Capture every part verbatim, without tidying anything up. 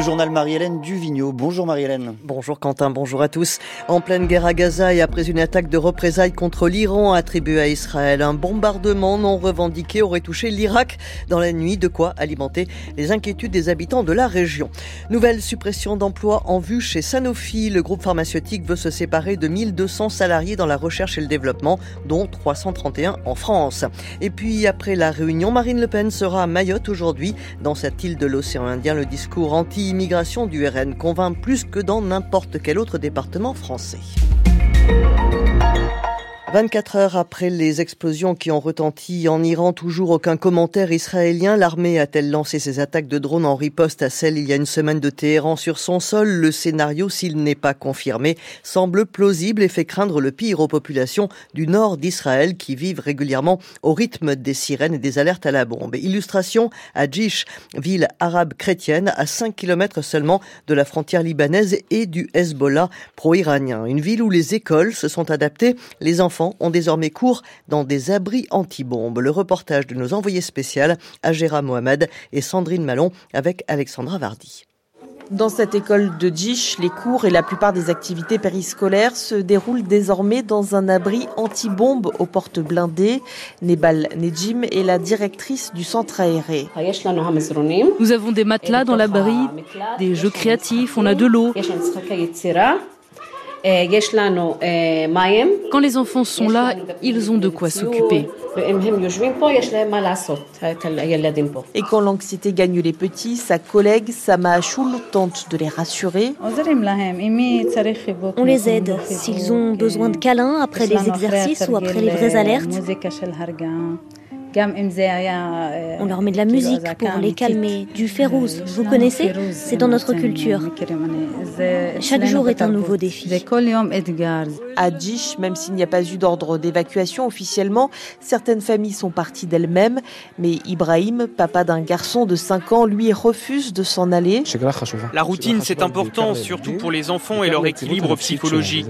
journal Marie-Hélène Duvigneau. Bonjour Marie-Hélène. Bonjour Quentin, bonjour à tous. En pleine guerre à Gaza et après une attaque de représailles contre l'Iran attribuée à Israël, un bombardement non revendiqué aurait touché l'Irak dans la nuit, de quoi alimenter les inquiétudes des habitants de la région. Nouvelle suppression d'emplois en vue chez Sanofi. Le groupe pharmaceutique veut se séparer de mille deux cents salariés dans la recherche et le développement, dont trois cent trente et un en France. Et puis après la réunion, Marine Le Pen sera à Mayotte aujourd'hui. Dans cette île de l'océan Indien, le discours anti-immigration du R N convainc plus que dans n'importe quel autre département français. vingt-quatre heures après les explosions qui ont retenti en Iran, toujours aucun commentaire israélien. L'armée a-t-elle lancé ses attaques de drones en riposte à celle il y a une semaine de Téhéran sur son sol? Le scénario, s'il n'est pas confirmé, semble plausible et fait craindre le pire aux populations du nord d'Israël qui vivent régulièrement au rythme des sirènes et des alertes à la bombe. Illustration à Jish, ville arabe chrétienne à cinq kilomètres seulement de la frontière libanaise et du Hezbollah pro-iranien. Une ville où les écoles se sont adaptées, les enfants ont désormais cours dans des abris anti-bombes. Le reportage de nos envoyés spéciaux, Agera Mohamed et Sandrine Malon avec Alexandra Vardy. Dans cette école de Jish, les cours et la plupart des activités périscolaires se déroulent désormais dans un abri anti-bombe aux portes blindées. Nebal Nejim est la directrice du centre aéré. Nous avons des matelas dans l'abri, des jeux créatifs, on a de l'eau. Quand les enfants sont là, ils ont de quoi s'occuper. Et quand l'anxiété gagne les petits, sa collègue Sama Achoul tente de les rassurer. On les aide s'ils ont besoin de câlins après les exercices ou après les vraies alertes. On leur met de la musique pour les calmer, du Férouz, vous connaissez? C'est dans notre culture. Chaque jour est un nouveau défi. À Jish, même s'il n'y a pas eu d'ordre d'évacuation officiellement, certaines familles sont parties d'elles-mêmes. Mais Ibrahim, papa d'un garçon de cinq ans, lui refuse de s'en aller. La routine, c'est important, surtout pour les enfants et leur équilibre psychologique.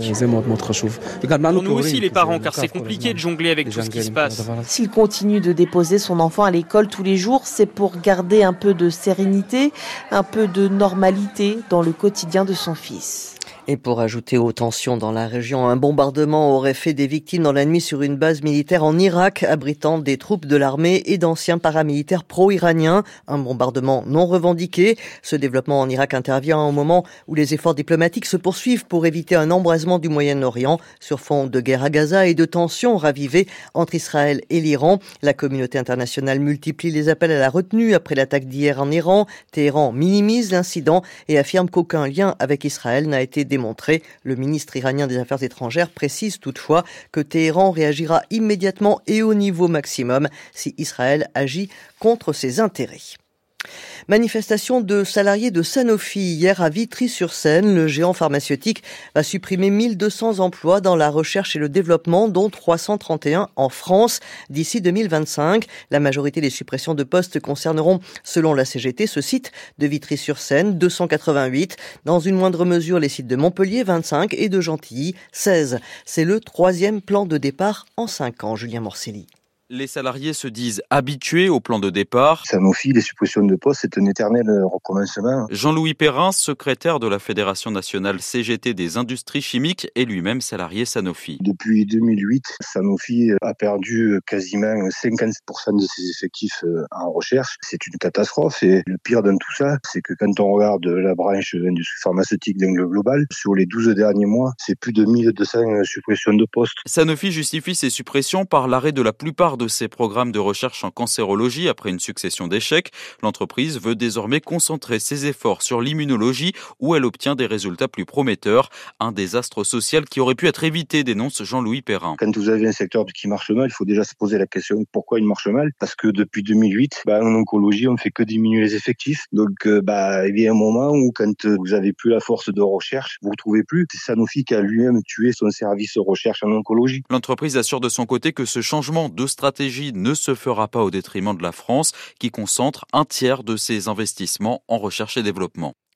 Pour nous aussi, les parents, car c'est compliqué de jongler avec tout ce qui se passe. S'il continue de déposer son enfant à l'école tous les jours, c'est pour garder un peu de sérénité, un peu de normalité dans le quotidien de son fils. Et pour ajouter aux tensions dans la région, un bombardement aurait fait des victimes dans la nuit sur une base militaire en Irak, abritant des troupes de l'armée et d'anciens paramilitaires pro-iraniens. Un bombardement non revendiqué. Ce développement en Irak intervient au moment où les efforts diplomatiques se poursuivent pour éviter un embrasement du Moyen-Orient sur fond de guerre à Gaza et de tensions ravivées entre Israël et l'Iran. La communauté internationale multiplie les appels à la retenue après l'attaque d'hier en Iran. Téhéran minimise l'incident et affirme qu'aucun lien avec Israël n'a été démontré. Démontré. Le ministre iranien des Affaires étrangères précise toutefois que Téhéran réagira immédiatement et au niveau maximum si Israël agit contre ses intérêts. Manifestation de salariés de Sanofi hier à Vitry-sur-Seine. Le géant pharmaceutique va supprimer mille deux cents emplois dans la recherche et le développement, dont trois cent trente et un en France d'ici deux mille vingt-cinq. La majorité des suppressions de postes concerneront, selon la C G T, ce site de Vitry-sur-Seine, deux cent quatre-vingt-huit. Dans une moindre mesure, les sites de Montpellier, vingt-cinq, et de Gentilly, seize. C'est le troisième plan de départ en cinq ans. Julien Morcelli. Les salariés se disent habitués au plan de départ. Sanofi, les suppressions de postes, c'est un éternel recommencement. Jean-Louis Perrin, secrétaire de la Fédération nationale C G T des industries chimiques, est lui-même salarié Sanofi. Depuis deux mille huit, Sanofi a perdu quasiment cinquante pour cent de ses effectifs en recherche. C'est une catastrophe et le pire dans tout ça, c'est que quand on regarde la branche industrie pharmaceutique d'un global, sur les douze derniers mois, c'est plus de mille deux cents suppressions de postes. Sanofi justifie ces suppressions par l'arrêt de la plupart de ses programmes de recherche en cancérologie après une succession d'échecs. L'entreprise veut désormais concentrer ses efforts sur l'immunologie où elle obtient des résultats plus prometteurs. Un désastre social qui aurait pu être évité, dénonce Jean-Louis Perrin. Quand vous avez un secteur qui marche mal, il faut déjà se poser la question pourquoi il marche mal. Parce que depuis deux mille huit, bah, en oncologie, on ne fait que diminuer les effectifs. Donc euh, bah, il y a un moment où quand vous avez plus la force de recherche, vous ne retrouvez plus. C'est Sanofi qui a lui-même tué son service de recherche en oncologie. L'entreprise assure de son côté que ce changement de stratégie ne se fera pas au détriment de la France, qui concentre un tiers de ses investissements en recherche et développement.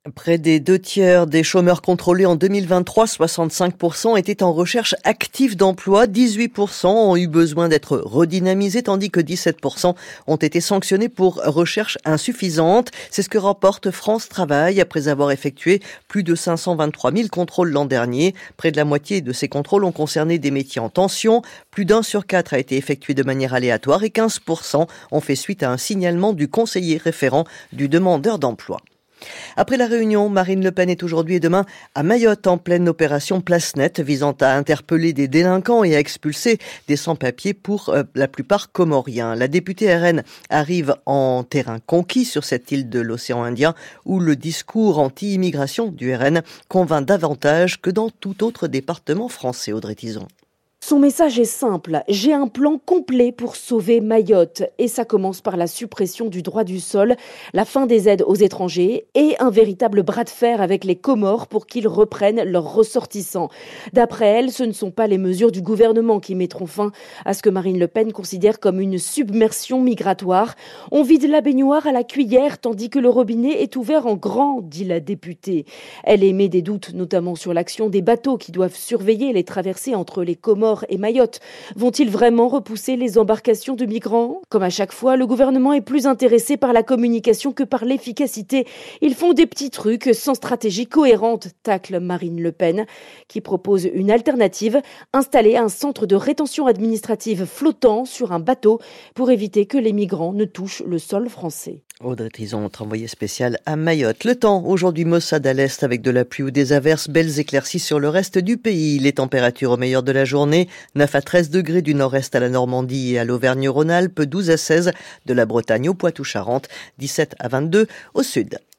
Près des deux tiers des chômeurs contrôlés en deux mille vingt-trois, soixante-cinq pour cent étaient en recherche active d'emploi, dix-huit pour cent ont eu besoin d'être redynamisés, tandis que dix-sept pour cent ont été sanctionnés pour recherche insuffisante. C'est ce que rapporte France Travail après avoir effectué plus de cinq cent vingt-trois mille contrôles l'an dernier. Près de la moitié de ces contrôles ont concerné des métiers en tension. Plus d'un sur quatre a été effectué de manière aléatoire et quinze pour cent ont fait suite à un signalement du conseiller référent du demandeur d'emploi. Après la Réunion, Marine Le Pen est aujourd'hui et demain à Mayotte en pleine opération Place Nette visant à interpeller des délinquants et à expulser des sans-papiers pour euh, la plupart comoriens. La députée R N arrive en terrain conquis sur cette île de l'océan Indien où le discours anti-immigration du R N convainc davantage que dans tout autre département français. Audrey Tison. Son message est simple, j'ai un plan complet pour sauver Mayotte. Et ça commence par la suppression du droit du sol, la fin des aides aux étrangers et un véritable bras de fer avec les Comores pour qu'ils reprennent leurs ressortissants. D'après elle, ce ne sont pas les mesures du gouvernement qui mettront fin à ce que Marine Le Pen considère comme une submersion migratoire. On vide la baignoire à la cuillère tandis que le robinet est ouvert en grand, dit la députée. Elle émet des doutes notamment sur l'action des bateaux qui doivent surveiller les traversées entre les Comores et Mayotte. Vont-ils vraiment repousser les embarcations de migrants ? Comme à chaque fois, le gouvernement est plus intéressé par la communication que par l'efficacité. Ils font des petits trucs sans stratégie cohérente, tacle Marine Le Pen, qui propose une alternative, installer un centre de rétention administrative flottant sur un bateau pour éviter que les migrants ne touchent le sol français. Audrey Tison, notre envoyée spéciale à Mayotte. Le temps, aujourd'hui maussade à l'est avec de la pluie ou des averses, belles éclaircies sur le reste du pays. Les températures au meilleur de la journée, neuf à treize degrés du nord-est à la Normandie et à l'Auvergne-Rhône-Alpes, douze à seize de la Bretagne au Poitou-Charentes, dix-sept à vingt-deux au sud.